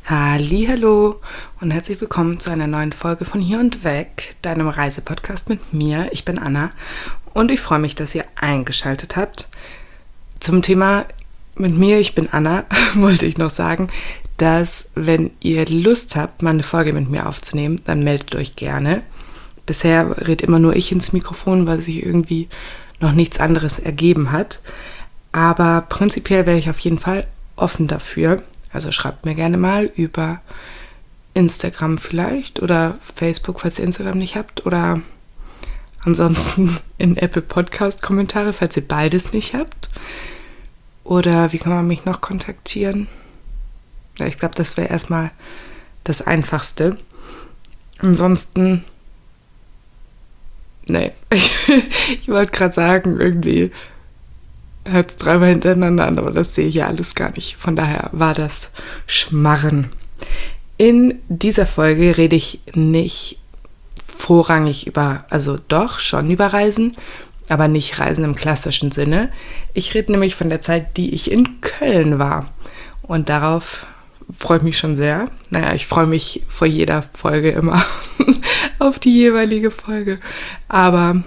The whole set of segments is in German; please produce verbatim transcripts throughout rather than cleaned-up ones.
Hallihallo und herzlich willkommen zu einer neuen Folge von Hier und Weg, deinem Reisepodcast mit mir. Ich bin Anna und ich freue mich, dass ihr eingeschaltet habt. Zum Thema mit mir, ich bin Anna, wollte ich noch sagen, dass wenn ihr Lust habt, mal eine Folge mit mir aufzunehmen, dann meldet euch gerne. Bisher redet immer nur ich ins Mikrofon, weil sich irgendwie noch nichts anderes ergeben hat. Aber prinzipiell wäre ich auf jeden Fall offen dafür. Also schreibt mir gerne mal über Instagram vielleicht oder Facebook, falls ihr Instagram nicht habt. Oder ansonsten in Apple Podcast Kommentare, falls ihr beides nicht habt. Oder wie kann man mich noch kontaktieren? Ja, ich glaube, das wäre erstmal das Einfachste. Ansonsten, nee, ich, ich wollte gerade sagen, irgendwie hört es dreimal hintereinander an, aber das sehe ich ja alles gar nicht. Von daher war das Schmarren. In dieser Folge rede ich nicht vorrangig über, also doch schon über Reisen, aber nicht Reisen im klassischen Sinne. Ich rede nämlich von der Zeit, die ich in Köln war. Und darauf freue ich mich schon sehr. Naja, ich freue mich vor jeder Folge immer auf die jeweilige Folge. Aber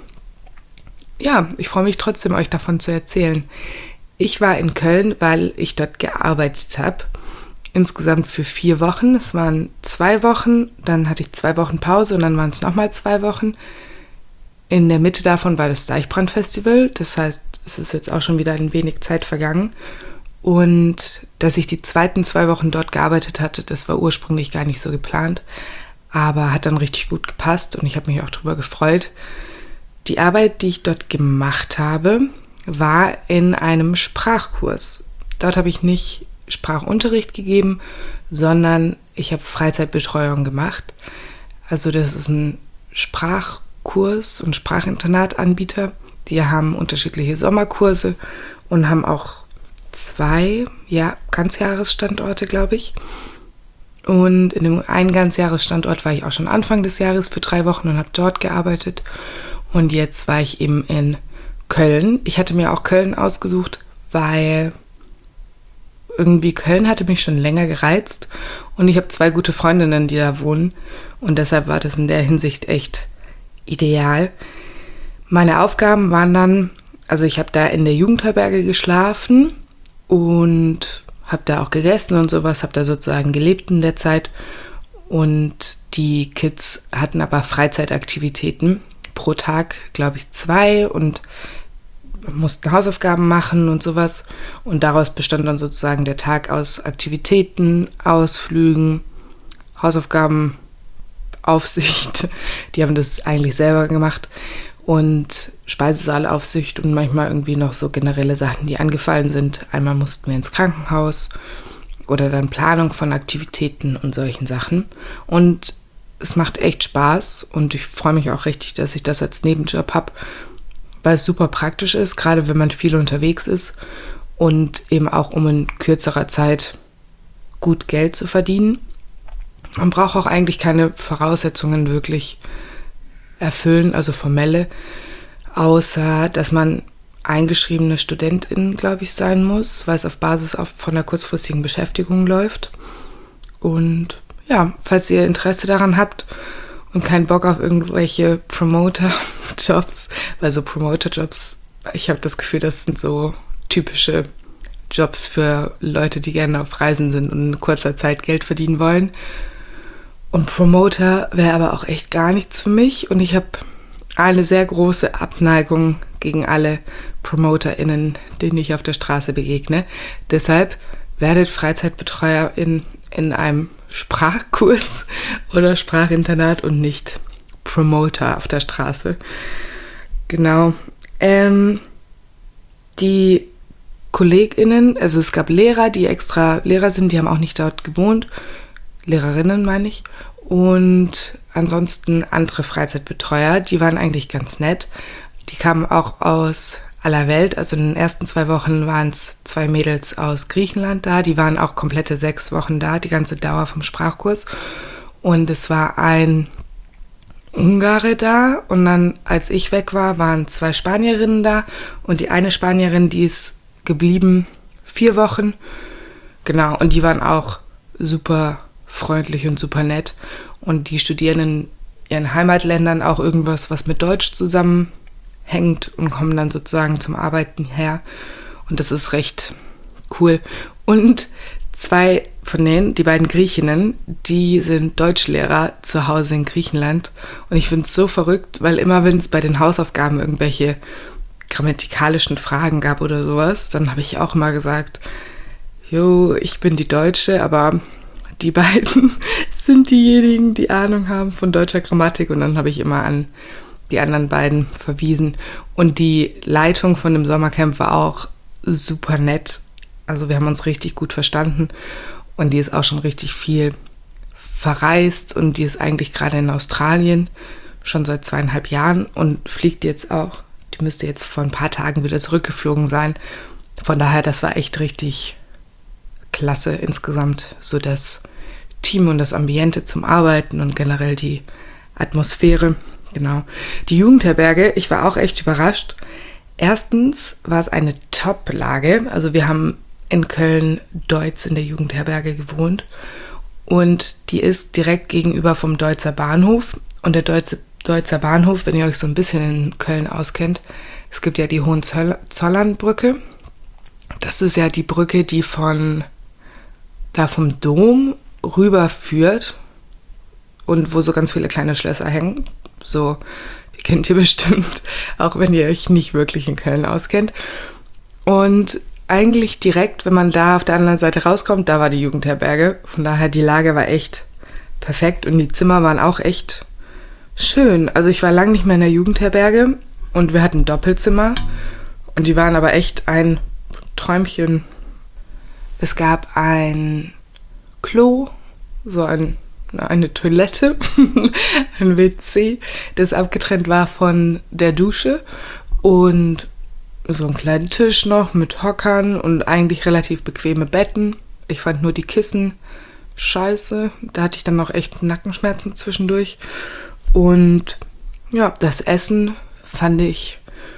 ja, ich freue mich trotzdem, euch davon zu erzählen. Ich war in Köln, weil ich dort gearbeitet habe. Insgesamt für vier Wochen. Es waren zwei Wochen, dann hatte ich zwei Wochen Pause und dann waren es nochmal zwei Wochen. In der Mitte davon war das Deichbrand-Festival. Das heißt, es ist jetzt auch schon wieder ein wenig Zeit vergangen. Und dass ich die zweiten zwei Wochen dort gearbeitet hatte, das war ursprünglich gar nicht so geplant. Aber hat dann richtig gut gepasst und ich habe mich auch darüber gefreut. Die Arbeit, die ich dort gemacht habe, war in einem Sprachkurs. Dort habe ich nicht Sprachunterricht gegeben, sondern ich habe Freizeitbetreuung gemacht. Also das ist ein Sprachkurs und Sprachinternatanbieter. Die haben unterschiedliche Sommerkurse und haben auch zwei ja, Ganzjahresstandorte, glaube ich. Und in dem einen Ganzjahresstandort war ich auch schon Anfang des Jahres für drei Wochen und habe dort gearbeitet. Und jetzt war ich eben in Köln. Ich hatte mir auch Köln ausgesucht, weil irgendwie Köln hatte mich schon länger gereizt. Und ich habe zwei gute Freundinnen, die da wohnen. Und deshalb war das in der Hinsicht echt ideal. Meine Aufgaben waren dann, also ich habe da in der Jugendherberge geschlafen und habe da auch gegessen und sowas, habe da sozusagen gelebt in der Zeit. Und die Kids hatten aber Freizeitaktivitäten. Pro Tag, glaube ich, zwei und mussten Hausaufgaben machen und sowas. Und daraus bestand dann sozusagen der Tag aus Aktivitäten, Ausflügen, Hausaufgaben, Aufsicht. Die haben das eigentlich selber gemacht. Und Speisesaalaufsicht und manchmal irgendwie noch so generelle Sachen, die angefallen sind. Einmal mussten wir ins Krankenhaus oder dann Planung von Aktivitäten und solchen Sachen. Und es macht echt Spaß und ich freue mich auch richtig, dass ich das als Nebenjob habe, weil es super praktisch ist, gerade wenn man viel unterwegs ist und eben auch um in kürzerer Zeit gut Geld zu verdienen. Man braucht auch eigentlich keine Voraussetzungen wirklich erfüllen, also formelle, außer dass man eingeschriebene Studentin, glaube ich, sein muss, weil es auf Basis von einer kurzfristigen Beschäftigung läuft. Und ja, falls ihr Interesse daran habt und keinen Bock auf irgendwelche Promoter-Jobs, weil so Promoter-Jobs, ich habe das Gefühl, das sind so typische Jobs für Leute, die gerne auf Reisen sind und in kurzer Zeit Geld verdienen wollen. Und Promoter wäre aber auch echt gar nichts für mich und ich habe eine sehr große Abneigung gegen alle PromoterInnen, denen ich auf der Straße begegne. Deshalb werdet Freizeitbetreuer in, in einem Sprachkurs oder Sprachinternat und nicht Promoter auf der Straße. Genau. Ähm, die KollegInnen, also es gab Lehrer, die extra Lehrer sind, die haben auch nicht dort gewohnt. Lehrerinnen meine ich. Und ansonsten andere Freizeitbetreuer, die waren eigentlich ganz nett. Die kamen auch aus aller Welt. Also in den ersten zwei Wochen waren es zwei Mädels aus Griechenland da. Die waren auch komplette sechs Wochen da, die ganze Dauer vom Sprachkurs. Und es war ein Ungare da. Und dann, als ich weg war, waren zwei Spanierinnen da. Und die eine Spanierin, die ist geblieben vier Wochen. Genau, und die waren auch super freundlich und super nett. Und die studieren in ihren Heimatländern auch irgendwas, was mit Deutsch zusammenhängt und kommen dann sozusagen zum Arbeiten her. Und das ist recht cool. Und zwei von denen, die beiden Griechinnen, die sind Deutschlehrer zu Hause in Griechenland. Und ich finde es so verrückt, weil immer, wenn es bei den Hausaufgaben irgendwelche grammatikalischen Fragen gab oder sowas, dann habe ich auch immer gesagt, jo, ich bin die Deutsche, aber die beiden sind diejenigen, die Ahnung haben von deutscher Grammatik. Und dann habe ich immer an die anderen beiden verwiesen. Und die Leitung von dem Sommercamp war auch super nett. Also wir haben uns richtig gut verstanden und die ist auch schon richtig viel verreist und die ist eigentlich gerade in Australien schon seit zweieinhalb Jahren und fliegt jetzt auch, die müsste jetzt vor ein paar Tagen wieder zurückgeflogen sein. Von daher, das war echt richtig klasse insgesamt, so das Team und das Ambiente zum Arbeiten und generell die Atmosphäre. Genau. Die Jugendherberge, ich war auch echt überrascht. Erstens war es eine Top-Lage, also wir haben in Köln-Deutz in der Jugendherberge gewohnt und die ist direkt gegenüber vom Deutzer Bahnhof und der Deutze, Deutzer Bahnhof, wenn ihr euch so ein bisschen in Köln auskennt, es gibt ja die Hohenzollernbrücke, das ist ja die Brücke, die von da vom Dom rüber führt und wo so ganz viele kleine Schlösser hängen, so, die kennt ihr bestimmt, auch wenn ihr euch nicht wirklich in Köln auskennt und eigentlich direkt, wenn man da auf der anderen Seite rauskommt, da war die Jugendherberge. Von daher, die Lage war echt perfekt und die Zimmer waren auch echt schön. Also ich war lange nicht mehr in der Jugendherberge und wir hatten Doppelzimmer und die waren aber echt ein Träumchen. Es gab ein Klo, so ein, eine Toilette, ein W C, das abgetrennt war von der Dusche und so einen kleinen Tisch noch mit Hockern und eigentlich relativ bequeme Betten. Ich fand nur die Kissen scheiße. Da hatte ich dann noch echt Nackenschmerzen zwischendurch. Und ja, das Essen fand ich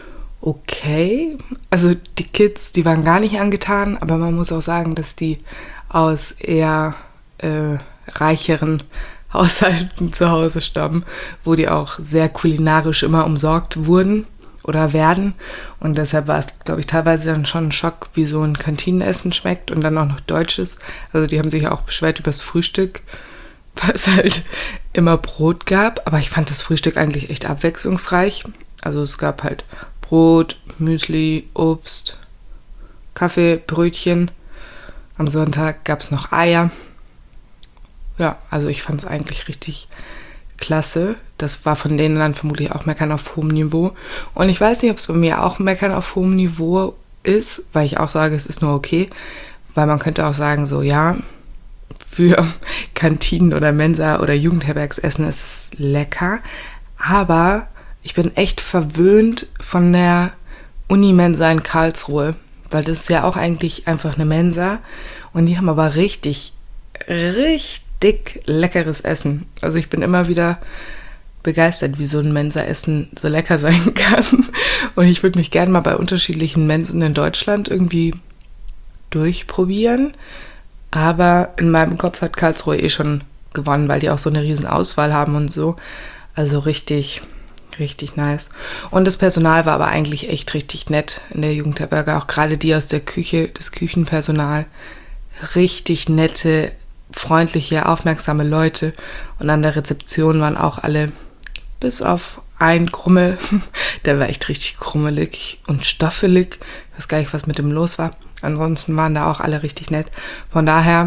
okay. Also die Kids, die waren gar nicht angetan, aber man muss auch sagen, dass die aus eher äh, reicheren Haushalten zu Hause stammen, wo die auch sehr kulinarisch immer umsorgt wurden oder werden. Und deshalb war es, glaube ich, teilweise dann schon ein Schock, wie so ein Kantinenessen schmeckt und dann auch noch Deutsches. Also die haben sich auch beschwert über das Frühstück, weil es halt immer Brot gab. Aber ich fand das Frühstück eigentlich echt abwechslungsreich. Also es gab halt Brot, Müsli, Obst, Kaffee, Brötchen. Am Sonntag gab es noch Eier. Ja, also ich fand es eigentlich richtig klasse. Das war von denen dann vermutlich auch Meckern auf hohem Niveau. Und ich weiß nicht, ob es bei mir auch Meckern auf hohem Niveau ist, weil ich auch sage, es ist nur okay. Weil man könnte auch sagen, so ja, für Kantinen oder Mensa oder Jugendherbergsessen ist es lecker. Aber ich bin echt verwöhnt von der Unimensa in Karlsruhe. Weil das ist ja auch eigentlich einfach eine Mensa. Und die haben aber richtig, richtig leckeres Essen. Also ich bin immer wieder begeistert, wie so ein Mensa-Essen so lecker sein kann. Und ich würde mich gerne mal bei unterschiedlichen Mensen in Deutschland irgendwie durchprobieren. Aber in meinem Kopf hat Karlsruhe eh schon gewonnen, weil die auch so eine riesen Auswahl haben und so. Also richtig, richtig nice. Und das Personal war aber eigentlich echt richtig nett in der Jugendherberge. Auch gerade die aus der Küche, das Küchenpersonal. Richtig nette, freundliche, aufmerksame Leute. Und an der Rezeption waren auch alle, bis auf ein Krummel, der war echt richtig krummelig und stoffelig. Ich weiß gar nicht, was mit dem los war. Ansonsten waren da auch alle richtig nett. Von daher,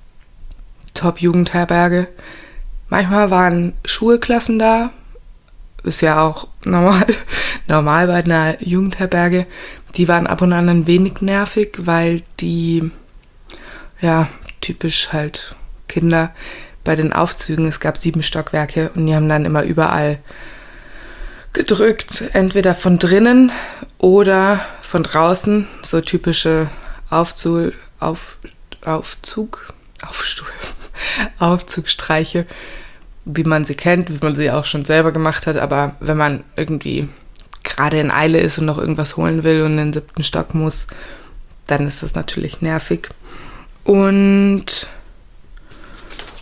Top-Jugendherberge. Manchmal waren Schulklassen da. Ist ja auch normal, normal bei einer Jugendherberge. Die waren ab und an ein wenig nervig, weil die, ja, typisch halt Kinder bei den Aufzügen, es gab sieben Stockwerke und die haben dann immer überall gedrückt, entweder von drinnen oder von draußen, so typische Aufzug, auf, Aufzug, Aufstuhl, Aufzugstreiche, wie man sie kennt, wie man sie auch schon selber gemacht hat, aber wenn man irgendwie gerade in Eile ist und noch irgendwas holen will und in den siebten Stock muss, dann ist das natürlich nervig. Und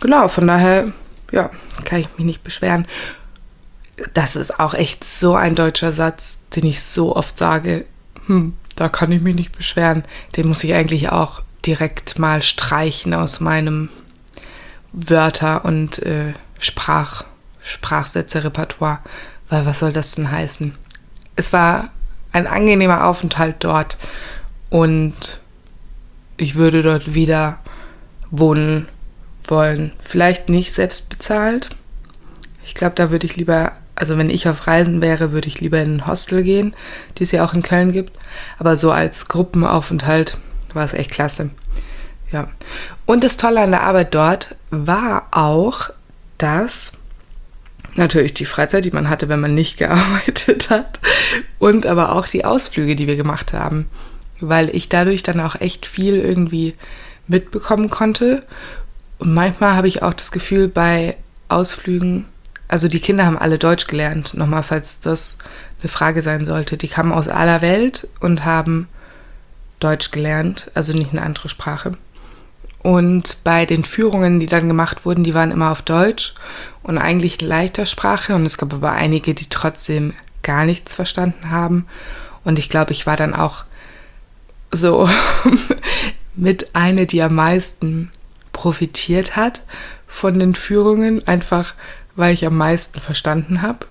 genau, von daher, ja, kann ich mich nicht beschweren. Das ist auch echt so ein deutscher Satz, den ich so oft sage, hm, da kann ich mich nicht beschweren. Den muss ich eigentlich auch direkt mal streichen aus meinem Wörter- und äh, Sprach, Sprachsätze-Repertoire, weil was soll das denn heißen? Es war ein angenehmer Aufenthalt dort und ich würde dort wieder wohnen wollen. Vielleicht nicht selbst bezahlt. Ich glaube, da würde ich lieber, also wenn ich auf Reisen wäre, würde ich lieber in ein Hostel gehen, die es ja auch in Köln gibt. Aber so als Gruppenaufenthalt war es echt klasse. Ja. Und das Tolle an der Arbeit dort war auch, dass natürlich die Freizeit, die man hatte, wenn man nicht gearbeitet hat, und aber auch die Ausflüge, die wir gemacht haben, weil ich dadurch dann auch echt viel irgendwie mitbekommen konnte. Und manchmal habe ich auch das Gefühl, bei Ausflügen, also die Kinder haben alle Deutsch gelernt, nochmal, falls das eine Frage sein sollte. Die kamen aus aller Welt und haben Deutsch gelernt, also nicht eine andere Sprache. Und bei den Führungen, die dann gemacht wurden, die waren immer auf Deutsch und eigentlich in leichter Sprache. Und es gab aber einige, die trotzdem gar nichts verstanden haben. Und ich glaube, ich war dann auch so mit eine, die am meisten profitiert hat von den Führungen, einfach weil ich am meisten verstanden habe.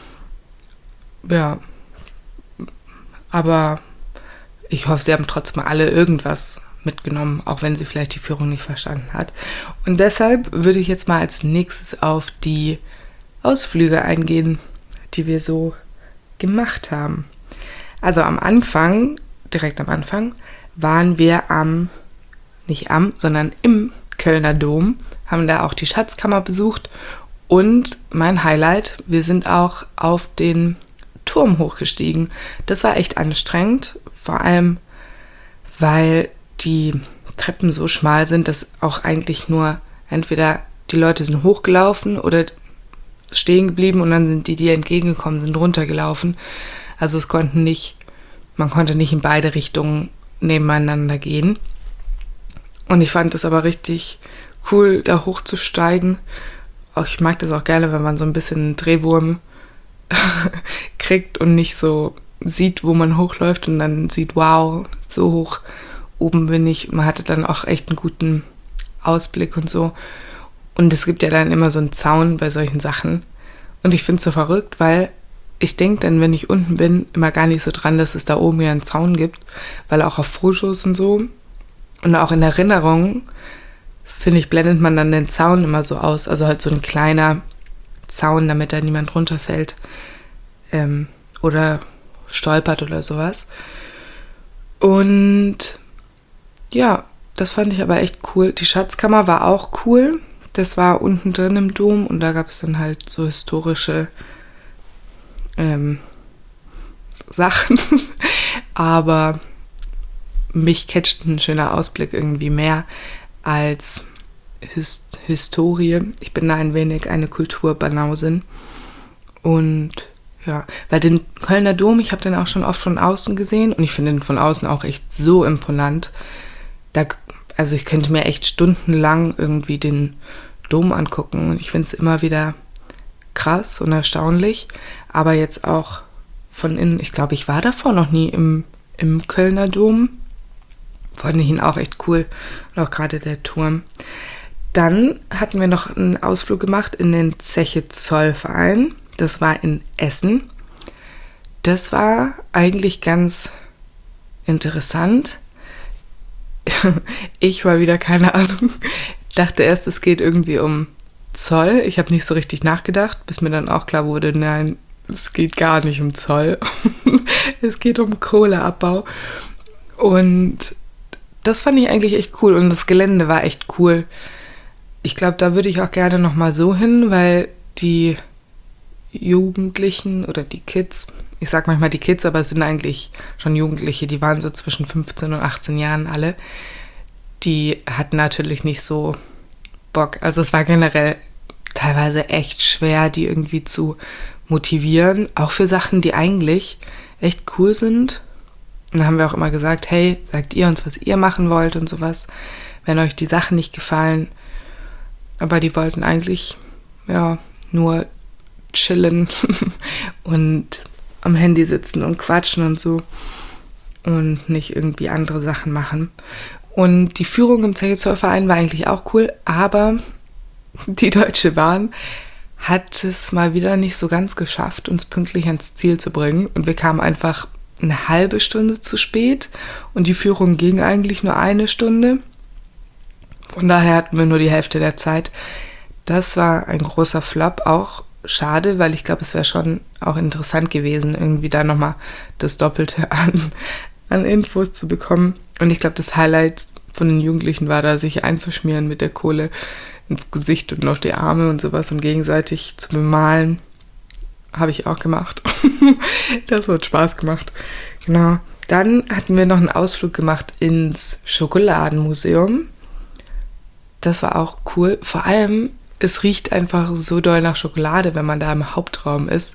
Ja, aber ich hoffe, sie haben trotzdem alle irgendwas mitgenommen, auch wenn sie vielleicht die Führung nicht verstanden hat. Und deshalb würde ich jetzt mal als nächstes auf die Ausflüge eingehen, die wir so gemacht haben. Also am Anfang, direkt am Anfang, waren wir am, nicht am, sondern im Kölner Dom, haben da auch die Schatzkammer besucht und mein Highlight, wir sind auch auf den Turm hochgestiegen. Das war echt anstrengend, vor allem, weil die Treppen so schmal sind, dass auch eigentlich nur entweder die Leute sind hochgelaufen oder stehen geblieben und dann sind die, die entgegengekommen sind, runtergelaufen. Also es konnten nicht, man konnte nicht in beide Richtungen nebeneinander gehen. Und ich fand es aber richtig cool, da hochzusteigen. Auch ich mag das auch gerne, wenn man so ein bisschen einen Drehwurm kriegt und nicht so sieht, wo man hochläuft und dann sieht, wow, so hoch oben bin ich. Man hatte dann auch echt einen guten Ausblick und so. Und es gibt ja dann immer so einen Zaun bei solchen Sachen. Und ich finde es so verrückt, weil ich denke dann, wenn ich unten bin, immer gar nicht so dran, dass es da oben ja einen Zaun gibt. Weil auch auf Fotos und so und auch in Erinnerungen, finde ich, blendet man dann den Zaun immer so aus. Also halt so ein kleiner Zaun, damit da niemand runterfällt ähm, oder stolpert oder sowas. Und ja, das fand ich aber echt cool. Die Schatzkammer war auch cool. Das war unten drin im Dom und da gab es dann halt so historische ähm, Sachen. Aber mich catcht ein schöner Ausblick irgendwie mehr als Hist- Historie. Ich bin da ein wenig eine Kulturbanausin. Und ja, weil den Kölner Dom, ich habe den auch schon oft von außen gesehen und ich finde den von außen auch echt so imponant. Da, also ich könnte mir echt stundenlang irgendwie den Dom angucken und ich finde es immer wieder krass und erstaunlich. Aber jetzt auch von innen, ich glaube, ich war davor noch nie im, im Kölner Dom. Fand ich ihn auch echt cool und auch gerade der Turm. Dann hatten wir noch einen Ausflug gemacht in den Zeche Zollverein. Das war in Essen. Das war eigentlich ganz interessant. Ich war wieder, keine Ahnung, dachte erst, es geht irgendwie um Zoll. Ich habe nicht so richtig nachgedacht, bis mir dann auch klar wurde, nein, es geht gar nicht um Zoll. Es geht um Kohleabbau. Und das fand ich eigentlich echt cool und das Gelände war echt cool. Ich glaube, da würde ich auch gerne nochmal so hin, weil die Jugendlichen oder die Kids, ich sag manchmal die Kids, aber es sind eigentlich schon Jugendliche, die waren so zwischen fünfzehn und achtzehn Jahren alle, die hatten natürlich nicht so Bock. Also es war generell teilweise echt schwer, die irgendwie zu motivieren, auch für Sachen, die eigentlich echt cool sind. Und dann haben wir auch immer gesagt, hey, sagt ihr uns, was ihr machen wollt und sowas, wenn euch die Sachen nicht gefallen. aber die wollten eigentlich ja nur chillen und am Handy sitzen und quatschen und so und nicht irgendwie andere Sachen machen. Und die Führung im Zechezollverein war eigentlich auch cool, aber die Deutsche Bahn hat es mal wieder nicht so ganz geschafft, uns pünktlich ans Ziel zu bringen. Und wir kamen einfach eine halbe Stunde zu spät und die Führung ging eigentlich nur eine Stunde. Von daher hatten wir nur die Hälfte der Zeit. Das war ein großer Flop, auch schade, weil ich glaube, es wäre schon auch interessant gewesen, irgendwie da nochmal das Doppelte an, an Infos zu bekommen. Und ich glaube, das Highlight von den Jugendlichen war da, sich einzuschmieren mit der Kohle ins Gesicht und noch die Arme und sowas und gegenseitig zu bemalen. Habe ich auch gemacht. Das hat Spaß gemacht. Genau. Dann hatten wir noch einen Ausflug gemacht ins Schokoladenmuseum. Das war auch cool. Vor allem, es riecht einfach so doll nach Schokolade, wenn man da im Hauptraum ist.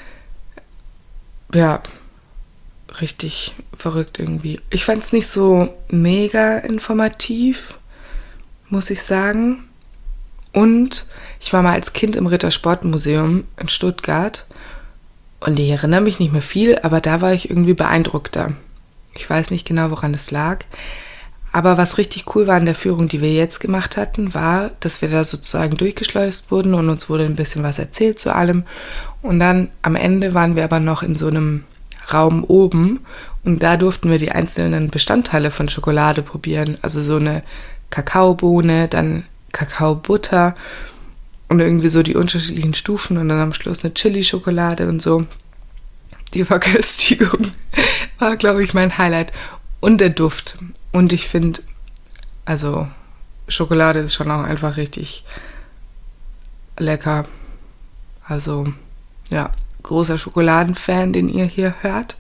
Ja, richtig verrückt irgendwie. Ich fand es nicht so mega informativ, muss ich sagen. Und ich war mal als Kind im Rittersportmuseum in Stuttgart und ich erinnere mich nicht mehr viel, aber da war ich irgendwie beeindruckter. Ich weiß nicht genau, woran es lag. Aber was richtig cool war an der Führung, die wir jetzt gemacht hatten, war, dass wir da sozusagen durchgeschleust wurden und uns wurde ein bisschen was erzählt zu allem. Und dann am Ende waren wir aber noch in so einem Raum oben und da durften wir die einzelnen Bestandteile von Schokolade probieren. Also so eine Kakaobohne, dann Kakaobutter und irgendwie so die unterschiedlichen Stufen und dann am Schluss eine Chili-Schokolade und so. Die Verköstigung war, glaube ich, mein Highlight. Und der Duft. Und ich finde, also Schokolade ist schon auch einfach richtig lecker. Also, ja, großer Schokoladenfan, den ihr hier hört.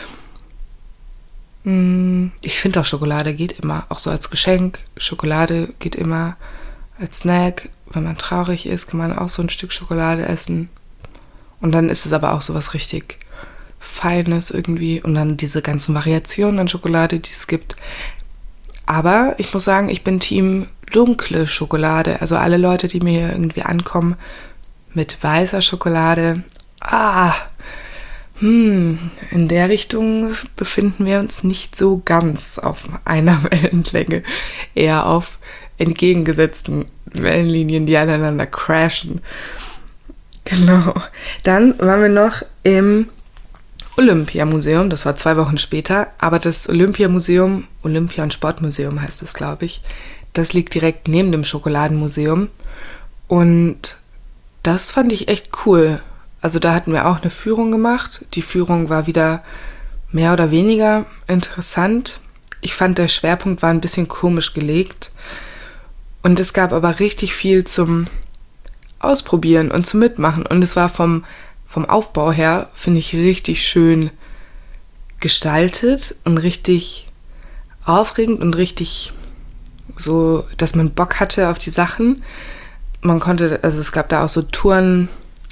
Ich finde auch, Schokolade geht immer. Auch so als Geschenk. Schokolade geht immer als Snack. Wenn man traurig ist, kann man auch so ein Stück Schokolade essen. Und dann ist es aber auch so was richtig Feines irgendwie. Und dann diese ganzen Variationen an Schokolade, die es gibt. Aber ich muss sagen, ich bin Team dunkle Schokolade. Also alle Leute, die mir hier irgendwie ankommen mit weißer Schokolade. Ah, hm, in der Richtung befinden wir uns nicht so ganz auf einer Wellenlänge. Eher auf entgegengesetzten Wellenlinien, die aneinander crashen. Genau. Dann waren wir noch im Olympiamuseum, das war zwei Wochen später, aber das Olympiamuseum, Olympia- und Sportmuseum heißt es, glaube ich, das liegt direkt neben dem Schokoladenmuseum und das fand ich echt cool. Also da hatten wir auch eine Führung gemacht. Die Führung war wieder mehr oder weniger interessant. Ich fand, der Schwerpunkt war ein bisschen komisch gelegt und es gab aber richtig viel zum Ausprobieren und zum Mitmachen und es war vom Vom Aufbau her, finde ich, richtig schön gestaltet und richtig aufregend und richtig so, dass man Bock hatte auf die Sachen. Man konnte, also es gab da auch so Turnbarren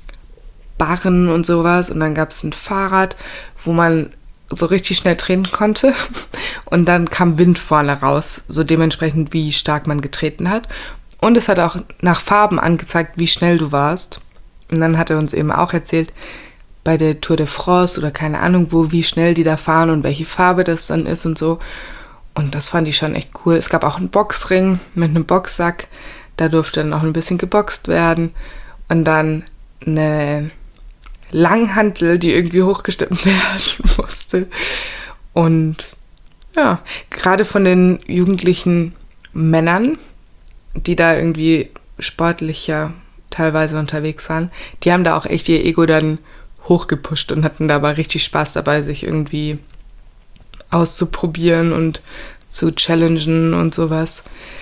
und sowas und dann gab es ein Fahrrad, wo man so richtig schnell treten konnte und dann kam Wind vorne raus, so dementsprechend, wie stark man getreten hat. Und es hat auch nach Farben angezeigt, wie schnell du warst. Und dann hat er uns eben auch erzählt, bei der Tour de France oder keine Ahnung wo, wie schnell die da fahren und welche Farbe das dann ist und so. Und das fand ich schon echt cool. Es gab auch einen Boxring mit einem Boxsack. Da durfte dann auch ein bisschen geboxt werden. Und dann eine Langhantel, die irgendwie hochgestemmt werden musste. Und ja, gerade von den jugendlichen Männern, die da irgendwie sportlicher teilweise unterwegs waren, die haben da auch echt ihr Ego dann hochgepusht und hatten dabei richtig Spaß dabei, sich irgendwie auszuprobieren und zu challengen und sowas.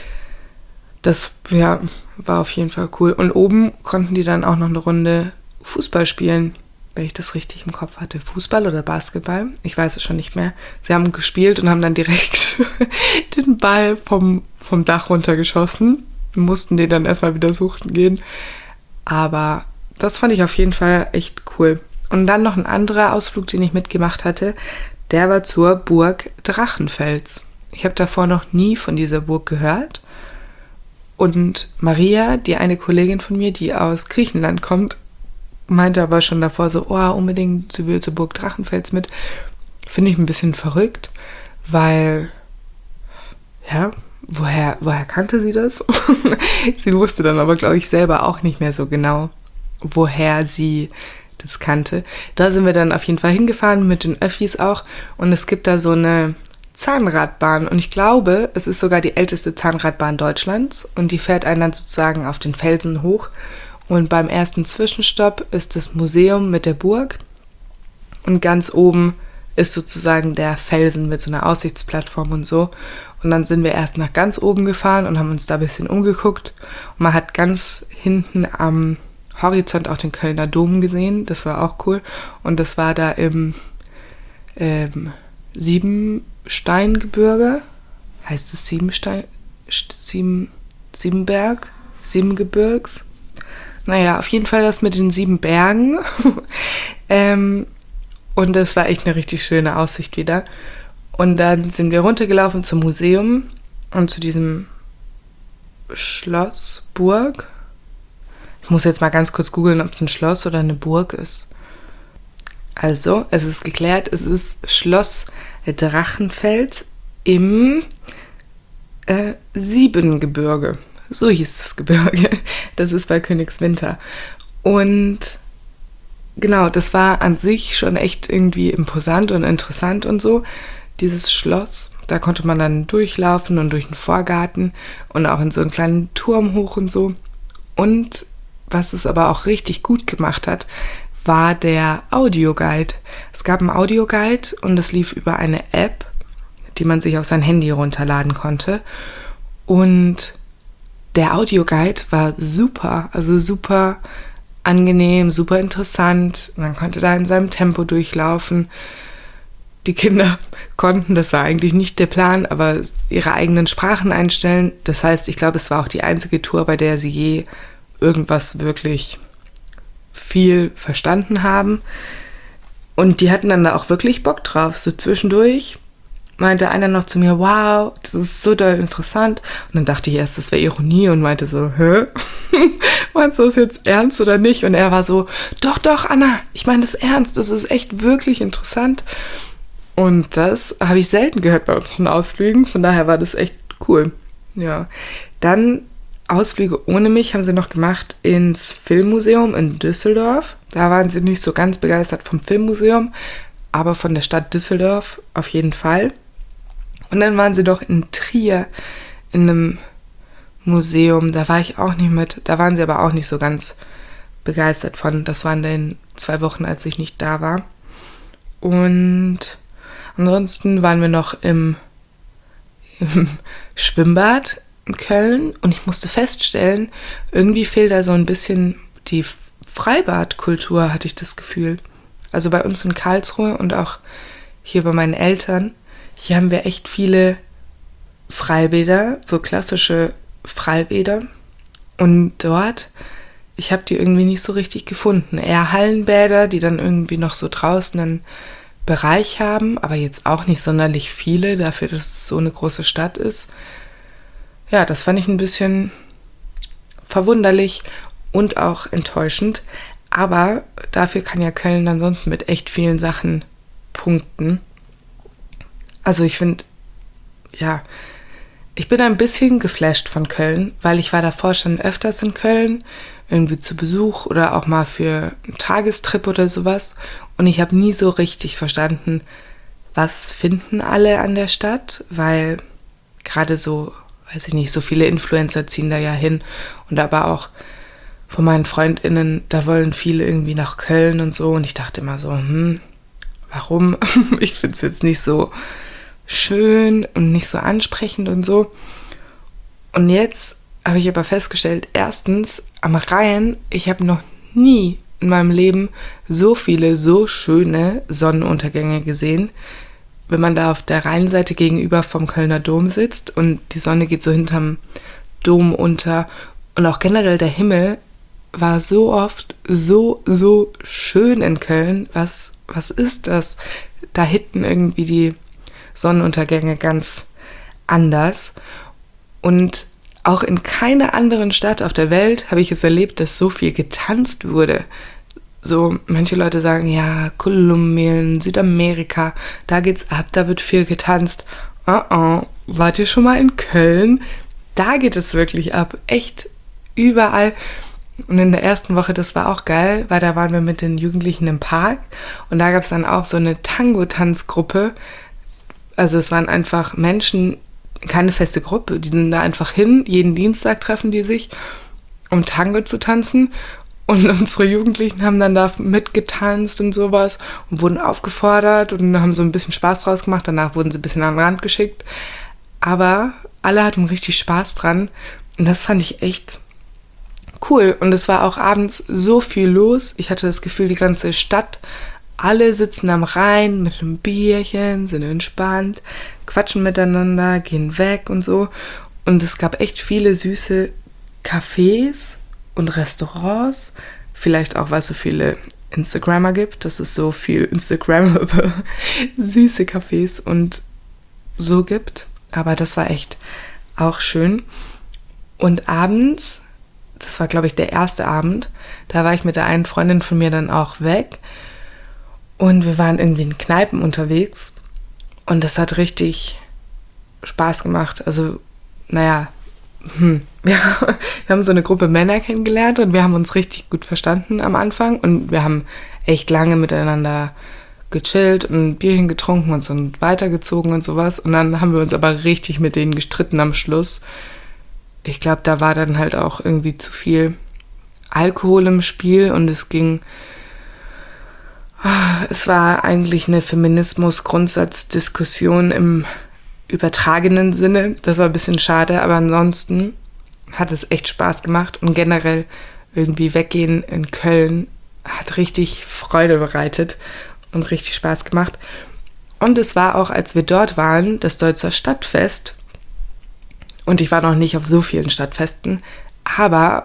Das, ja, war auf jeden Fall cool. Und oben konnten die dann auch noch eine Runde Fußball spielen, wenn ich das richtig im Kopf hatte. Fußball oder Basketball? Ich weiß es schon nicht mehr. Sie haben gespielt und haben dann direkt den Ball vom, vom Dach runtergeschossen. Wir mussten den dann erstmal wieder suchen gehen. Aber das fand ich auf jeden Fall echt cool. Und dann noch ein anderer Ausflug, den ich mitgemacht hatte, der war zur Burg Drachenfels. Ich habe davor noch nie von dieser Burg gehört. Und Maria, die eine Kollegin von mir, die aus Griechenland kommt, meinte aber schon davor so, oh, unbedingt, sie will zur Burg Drachenfels mit. Finde ich ein bisschen verrückt, weil, ja, woher, woher kannte sie das? Sie wusste dann aber, glaube ich, selber auch nicht mehr so genau, woher sie das kannte. Da sind wir dann auf jeden Fall hingefahren, mit den Öffis auch. Und es gibt da so eine Zahnradbahn. Und ich glaube, es ist sogar die älteste Zahnradbahn Deutschlands. Und die fährt einen dann sozusagen auf den Felsen hoch. Und beim ersten Zwischenstopp ist das Museum mit der Burg. Und ganz oben ist sozusagen der Felsen mit so einer Aussichtsplattform und so. Und dann sind wir erst nach ganz oben gefahren und haben uns da ein bisschen umgeguckt. Und man hat ganz hinten am Horizont auch den Kölner Dom gesehen. Das war auch cool. Und das war da im ähm, Siebensteingebirge. Heißt es Siebenstein? Sieben, Siebenberg? Siebengebirgs? Naja, auf jeden Fall das mit den sieben Bergen. ähm, und das war echt eine richtig schöne Aussicht wieder. Und dann sind wir runtergelaufen zum Museum und zu diesem Schloss, Burg. Ich muss jetzt mal ganz kurz googeln, ob es ein Schloss oder eine Burg ist. Also, es ist geklärt, es ist Schloss Drachenfels im äh, Siebengebirge. So hieß das Gebirge. Das ist bei Königswinter. Und genau, das war an sich schon echt irgendwie imposant und interessant und so. Dieses Schloss, da konnte man dann durchlaufen und durch den Vorgarten und auch in so einen kleinen Turm hoch und so. Und was es aber auch richtig gut gemacht hat, war der Audioguide. Es gab einen Audioguide und es lief über eine App, die man sich auf sein Handy runterladen konnte. Und der Audioguide war super, also super angenehm, super interessant. Man konnte da in seinem Tempo durchlaufen. Die Kinder konnten, das war eigentlich nicht der Plan, aber ihre eigenen Sprachen einstellen. Das heißt, ich glaube, es war auch die einzige Tour, bei der sie je irgendwas wirklich viel verstanden haben. Und die hatten dann da auch wirklich Bock drauf. So zwischendurch meinte einer noch zu mir, wow, das ist so doll interessant. Und dann dachte ich erst, das wäre Ironie und meinte so, hä? Meinst du das jetzt ernst oder nicht? Und er war so, doch, doch, Anna, ich meine das ernst, das ist echt wirklich interessant. Und das habe ich selten gehört bei unseren Ausflügen, von daher war das echt cool. Ja, dann Ausflüge ohne mich haben sie noch gemacht ins Filmmuseum in Düsseldorf. Da waren sie nicht so ganz begeistert vom Filmmuseum, aber von der Stadt Düsseldorf auf jeden Fall. Und dann waren sie doch in Trier in einem Museum, da war ich auch nicht mit, da waren sie aber auch nicht so ganz begeistert von. Das waren dann zwei Wochen, als ich nicht da war. Und ansonsten waren wir noch im, im Schwimmbad in Köln und ich musste feststellen, irgendwie fehlt da so ein bisschen die Freibadkultur, hatte ich das Gefühl. Also bei uns in Karlsruhe und auch hier bei meinen Eltern, hier haben wir echt viele Freibäder, so klassische Freibäder. Und dort, ich habe die irgendwie nicht so richtig gefunden. Eher Hallenbäder, die dann irgendwie noch so draußen einen Bereich haben, aber jetzt auch nicht sonderlich viele, dafür, dass es so eine große Stadt ist. Ja, das fand ich ein bisschen verwunderlich und auch enttäuschend. Aber dafür kann ja Köln ansonsten mit echt vielen Sachen punkten. Also ich finde, ja, ich bin ein bisschen geflasht von Köln, weil ich war davor schon öfters in Köln, irgendwie zu Besuch oder auch mal für einen Tagestrip oder sowas. Und ich habe nie so richtig verstanden, was finden alle an der Stadt, weil gerade so, weiß ich nicht, so viele Influencer ziehen da ja hin und aber auch von meinen FreundInnen, da wollen viele irgendwie nach Köln und so und ich dachte immer so, hm, warum? Ich finde es jetzt nicht so schön und nicht so ansprechend und so. Und jetzt habe ich aber festgestellt, erstens, am Rhein, ich habe noch nie in meinem Leben so viele, so schöne Sonnenuntergänge gesehen. Wenn man da auf der Rheinseite gegenüber vom Kölner Dom sitzt und die Sonne geht so hinterm Dom unter und auch generell der Himmel war so oft so, so schön in Köln. Was, was ist das? Da hinten irgendwie die Sonnenuntergänge ganz anders. Und auch in keiner anderen Stadt auf der Welt habe ich es erlebt, dass so viel getanzt wurde. So, manche Leute sagen, ja, Kolumbien, Südamerika, da geht's ab, da wird viel getanzt. Oh oh, wart ihr schon mal in Köln? Da geht es wirklich ab, echt überall. Und in der ersten Woche, das war auch geil, weil da waren wir mit den Jugendlichen im Park und da gab es dann auch so eine Tango-Tanzgruppe. Also es waren einfach Menschen, keine feste Gruppe, die sind da einfach hin, jeden Dienstag treffen die sich, um Tango zu tanzen. Und unsere Jugendlichen haben dann da mitgetanzt und sowas und wurden aufgefordert und haben so ein bisschen Spaß draus gemacht. Danach wurden sie ein bisschen an den Rand geschickt. Aber alle hatten richtig Spaß dran und das fand ich echt cool. Und es war auch abends so viel los. Ich hatte das Gefühl, die ganze Stadt, alle sitzen am Rhein mit einem Bierchen, sind entspannt, quatschen miteinander, gehen weg und so. Und es gab echt viele süße Cafés und Restaurants, vielleicht auch, weil es so viele Instagrammer gibt, dass es so viel Instagrammable süße Cafés und so gibt. Aber das war echt auch schön. Und abends, das war, glaube ich, der erste Abend, da war ich mit der einen Freundin von mir dann auch weg und wir waren irgendwie in Kneipen unterwegs und das hat richtig Spaß gemacht. Also, naja, Hm. Ja, wir haben so eine Gruppe Männer kennengelernt und wir haben uns richtig gut verstanden am Anfang und wir haben echt lange miteinander gechillt und ein Bierchen getrunken und sind weitergezogen und sowas und dann haben wir uns aber richtig mit denen gestritten am Schluss. Ich glaube, da war dann halt auch irgendwie zu viel Alkohol im Spiel und es ging, es war eigentlich eine Feminismus-Grundsatzdiskussion im übertragenen Sinne. Das war ein bisschen schade, aber ansonsten hat es echt Spaß gemacht und generell irgendwie weggehen in Köln hat richtig Freude bereitet und richtig Spaß gemacht. Und es war auch, als wir dort waren, das Deutzer Stadtfest und ich war noch nicht auf so vielen Stadtfesten, aber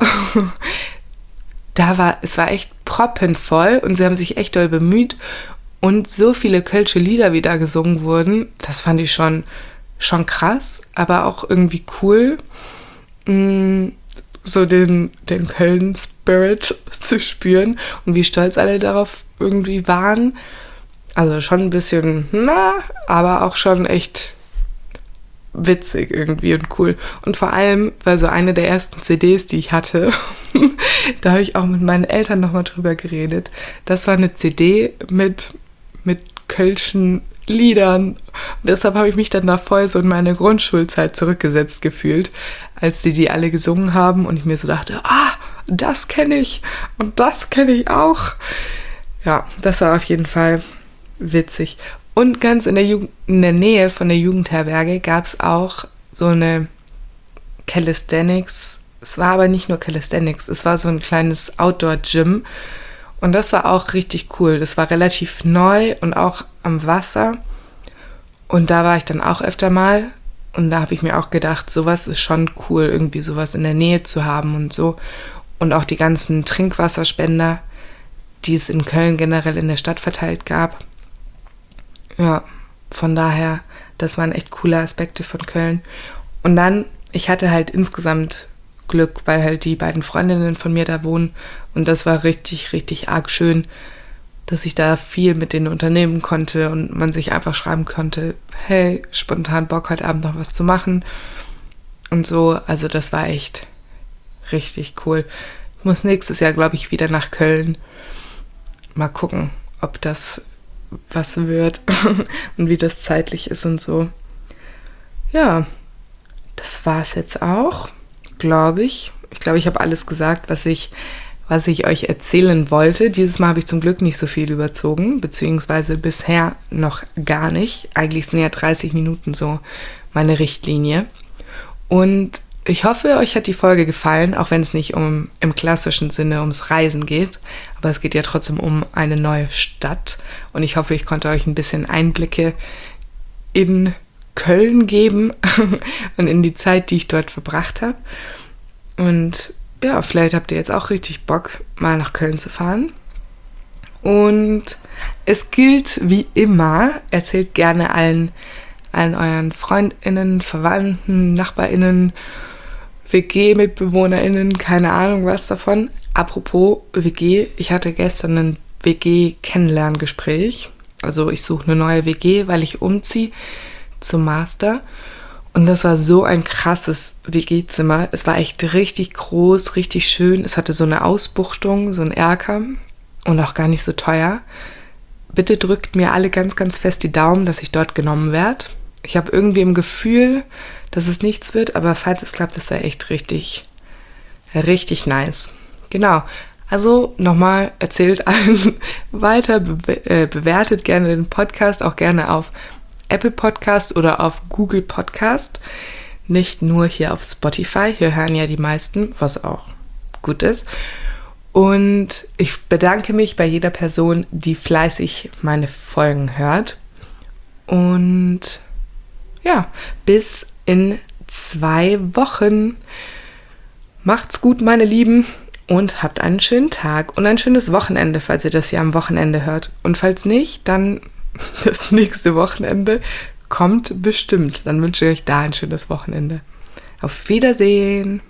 da war, es war echt proppenvoll und sie haben sich echt doll bemüht und so viele kölsche Lieder, wie da gesungen wurden, das fand ich schon schon krass, aber auch irgendwie cool, mh, so den, den Köln-Spirit zu spüren und wie stolz alle darauf irgendwie waren. Also schon ein bisschen, na, aber auch schon echt witzig irgendwie und cool. Und vor allem, weil so eine der ersten C Ds, die ich hatte, da habe ich auch mit meinen Eltern nochmal drüber geredet. Das war eine C D mit, mit kölschen Liedern. Und deshalb habe ich mich dann da voll so in meine Grundschulzeit zurückgesetzt gefühlt, als die die alle gesungen haben und ich mir so dachte, ah, das kenne ich und das kenne ich auch. Ja, das war auf jeden Fall witzig. Und ganz in der, Jugend, in der Nähe von der Jugendherberge gab es auch so eine Calisthenics. Es war aber nicht nur Calisthenics, es war so ein kleines Outdoor-Gym. Und das war auch richtig cool. Das war relativ neu und auch am Wasser. Und da war ich dann auch öfter mal. Und da habe ich mir auch gedacht, sowas ist schon cool, irgendwie sowas in der Nähe zu haben und so. Und auch die ganzen Trinkwasserspender, die es in Köln generell in der Stadt verteilt gab. Ja, von daher, das waren echt coole Aspekte von Köln. Und dann, ich hatte halt insgesamt Glück, weil halt die beiden Freundinnen von mir da wohnen und das war richtig, richtig arg schön, dass ich da viel mit denen unternehmen konnte und man sich einfach schreiben konnte, hey, spontan Bock, heute Abend noch was zu machen und so, also das war echt richtig cool. Ich muss nächstes Jahr, glaube ich, wieder nach Köln. Mal gucken, ob das was wird und wie das zeitlich ist und so. Ja, das war's jetzt auch. Glaube ich. Ich glaube, ich habe alles gesagt, was ich, was ich euch erzählen wollte. Dieses Mal habe ich zum Glück nicht so viel überzogen, beziehungsweise bisher noch gar nicht. Eigentlich sind ja dreißig Minuten so meine Richtlinie. Und ich hoffe, euch hat die Folge gefallen, auch wenn es nicht um im klassischen Sinne ums Reisen geht. Aber es geht ja trotzdem um eine neue Stadt. Und ich hoffe, ich konnte euch ein bisschen Einblicke in Köln geben und in die Zeit, die ich dort verbracht habe. Und ja, vielleicht habt ihr jetzt auch richtig Bock, mal nach Köln zu fahren. Und es gilt wie immer, erzählt gerne allen, allen euren FreundInnen, Verwandten, NachbarInnen, W G-MitbewohnerInnen, keine Ahnung was davon. Apropos W G, ich hatte gestern ein W G-Kennenlerngespräch. Also ich suche eine neue W G, weil ich umziehe zum Master. Und das war so ein krasses W G-Zimmer. Es war echt richtig groß, richtig schön. Es hatte so eine Ausbuchtung, so ein Erker und auch gar nicht so teuer. Bitte drückt mir alle ganz, ganz fest die Daumen, dass ich dort genommen werde. Ich habe irgendwie im Gefühl, dass es nichts wird, aber falls es klappt, das wäre echt richtig, richtig nice. Genau. Also nochmal, erzählt allen weiter, be- äh, bewertet gerne den Podcast, auch gerne auf Apple Podcast oder auf Google Podcast. Nicht nur hier auf Spotify, hier hören ja die meisten, was auch gut ist. Und ich bedanke mich bei jeder Person, die fleißig meine Folgen hört. Und ja, bis in zwei Wochen. Macht's gut, meine Lieben. Und habt einen schönen Tag und ein schönes Wochenende, falls ihr das hier am Wochenende hört. Und falls nicht, dann das nächste Wochenende kommt bestimmt. Dann wünsche ich euch da ein schönes Wochenende. Auf Wiedersehen.